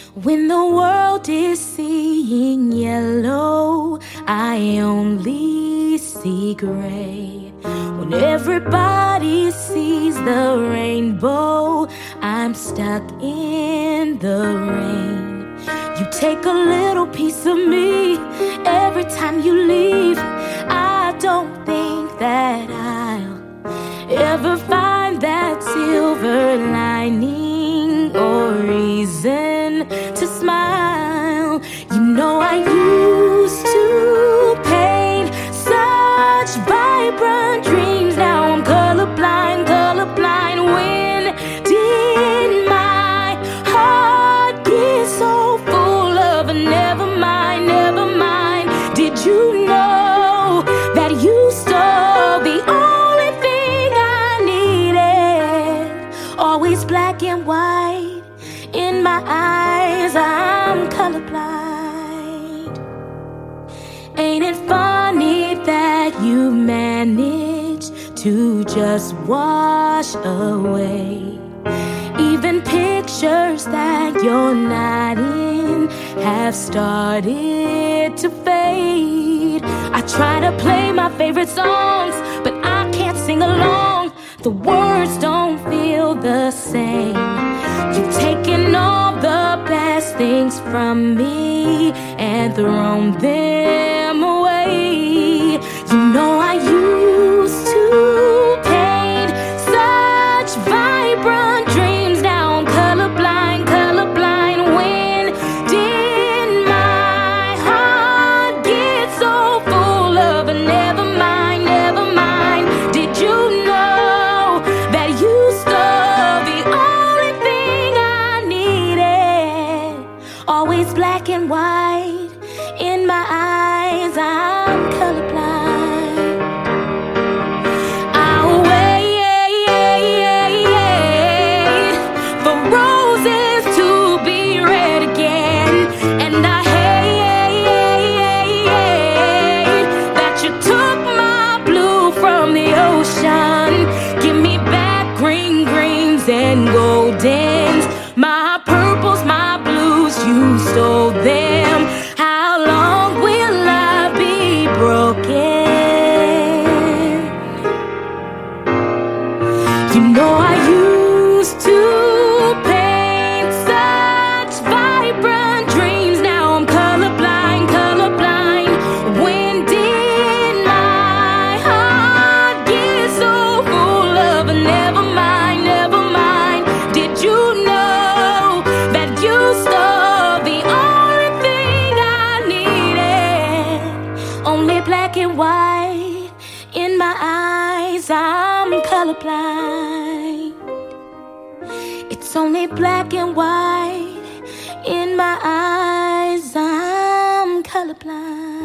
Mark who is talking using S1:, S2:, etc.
S1: When the world is seeing yellow, I only see gray. When everybody sees the rainbow, I'm stuck in the rain. You take a little piece of me every time you leave. I don't think that I'll ever find that silver lining or reason to smile. You know I used to paint such vibrant dreams. Now I'm colorblind, colorblind. When did my heart get so full of a never mind, never mind? Did you know that you stole the only thing I needed? Always black and white in my eyes, I'm colorblind. Ain't it funny that you managed to just wash away even pictures that you're not in have started to fade. I try to play my favorite songs, but I can't sing along. The words don't feel the same. You've taken all the best things from me and thrown them away. You know I used to paint such vibrant dreams. Now I'm colorblind, colorblind. When did my heart get so full of a never mind, never mind? Did you know that you stole the only thing I needed? Always black and white in my eyes, I'm colorblind. I'll wait for roses to be red again, and I hate that you took my blue from the ocean. Give me back green greens and goldens, my purples, my blues, you stole them. How long will I be broken? You know I used to paint such vibrant dreams. Now I'm colorblind, colorblind. When did my heart get so full of a never mind, never mind? Did you know that you stole the only thing I needed? Only black and white in my eyes, I'm colorblind. It's only black and white in my eyes, I'm colorblind.